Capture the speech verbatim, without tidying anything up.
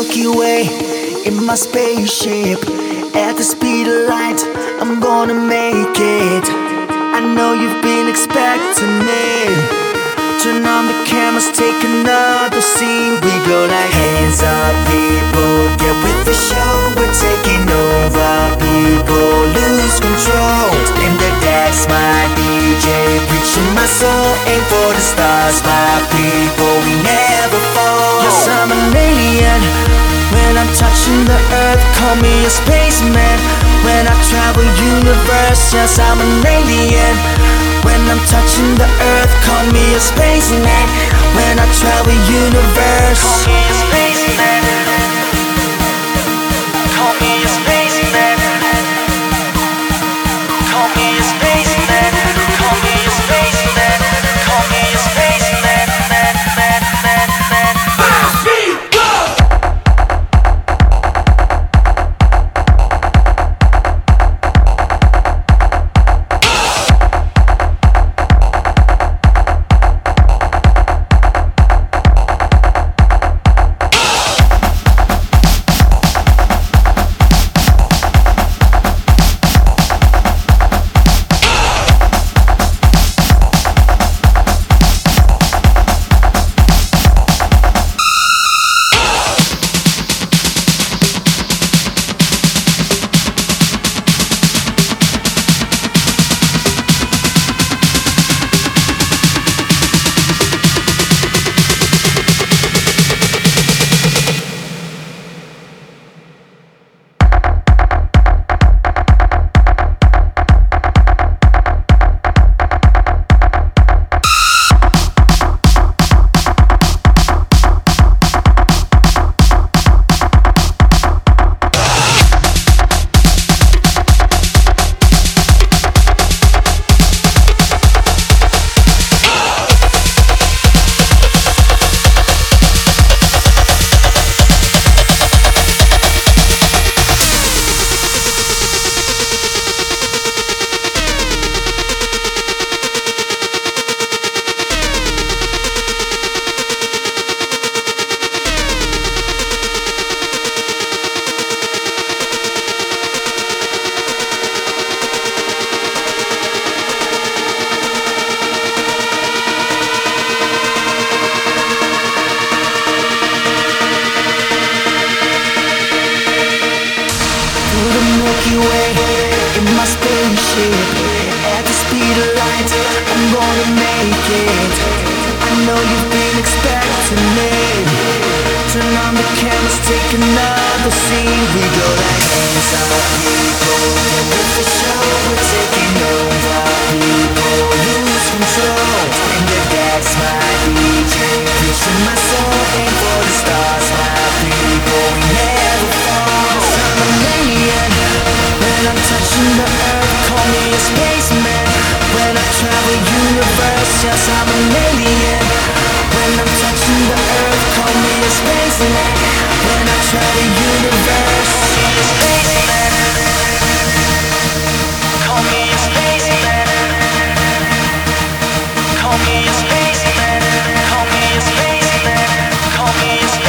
Milky Way in my spaceship. At the speed of light, I'm gonna make it. I know you've been expecting me. Turn on the cameras, take another scene. We go like hands up, people, get with the show. We're taking over, people lose control. In the decks, my D J preaching my soul. Aim for the stars, my people, we never fall. Yes, I'm an alien. When I'm touching the earth, call me a spaceman. When I travel universe, yes, I'm an alien. When I'm touching the earth, call me a spaceman. When I travel universe, call me a spaceman. Call me a spaceman. Call me a spaceman. Call me a spaceman. Call me a spaceman. Man, man, man, man. Five speed, go! Milky Way in my spaceship. At the speed of light, I'm gonna make it. I know you've been expecting me. Turn on the cameras, take another scene. We go like hands up, people, get with the show. We're taking over, people lose control. In the decks, my D J preaching my soul. Aim for the stars, my people, we never fall. I'm an alien. When I'm touching the earth, call me a spaceman. When I travel universe, yes, I'm an alien. When I'm touching the earth, call me a spaceman. When I travel universe, call me a spaceman. Call me a spaceman. Call me a spaceman. Call me a spaceman. Call me a spaceman.